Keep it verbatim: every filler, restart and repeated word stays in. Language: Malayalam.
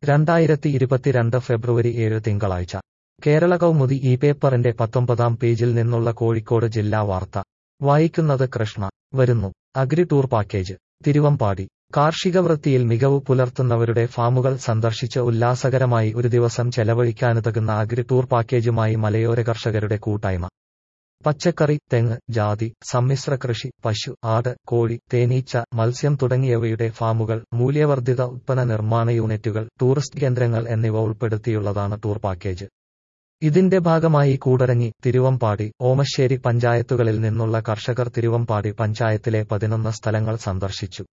രണ്ടായിരത്തി ഇരുപത്തിരണ്ട് ഫെബ്രുവരി ഏഴ് തിങ്കളാഴ്ച കേരള കൗമുദി ഈ പേപ്പറിന്റെ പത്തൊമ്പതാം പേജിൽ നിന്നുള്ള കോഴിക്കോട് ജില്ലാ വാർത്ത വായിക്കുന്നത് കൃഷ്ണ. വരുന്നു അഗ്രി ടൂർ പാക്കേജ്. തിരുവമ്പാടി. കാർഷിക വൃത്തിയിൽ മികവ് പുലർത്തുന്നവരുടെ ഫാമുകൾ സന്ദർശിച്ച് ഉല്ലാസകരമായി ഒരു ദിവസം ചെലവഴിക്കാനുതകുന്ന അഗ്രി ടൂർ പാക്കേജുമായി മലയോര കർഷകരുടെ കൂട്ടായ്മ. പച്ചക്കറി, തെങ്ങ്, ജാതി, സമ്മിശ്ര കൃഷി, പശു, ആട്, കോഴി, തേനീച്ച, മത്സ്യം തുടങ്ങിയവയുടെ ഫാമുകൾ, മൂല്യവർദ്ധിത ഉത്പന്ന നിർമ്മാണ യൂണിറ്റുകൾ, ടൂറിസ്റ്റ് കേന്ദ്രങ്ങൾ എന്നിവ ഉൾപ്പെടുത്തിയുള്ളതാണ് ടൂർ പാക്കേജ്. ഇതിന്റെ ഭാഗമായി കൂടരഞ്ഞി, തിരുവമ്പാടി, ഓമശ്ശേരി പഞ്ചായത്തുകളിൽ നിന്നുള്ള കർഷകർ തിരുവമ്പാടി പഞ്ചായത്തിലെ പതിനൊന്ന് സ്ഥലങ്ങൾ സന്ദർശിച്ചു.